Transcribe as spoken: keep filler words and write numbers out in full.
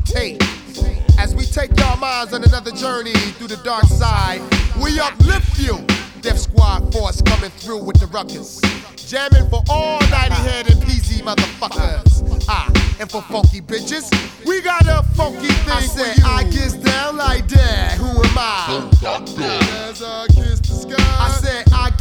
tape. As we take your minds on another journey through the dark side, we uplift you. Def Squad force coming through with the ruckus. Jamming for all ninety-head and P Z motherfuckers. Ah, and for funky bitches, we got a funky thing I said, for you. I gets down like that, who am I? As I kiss the sky. I said, I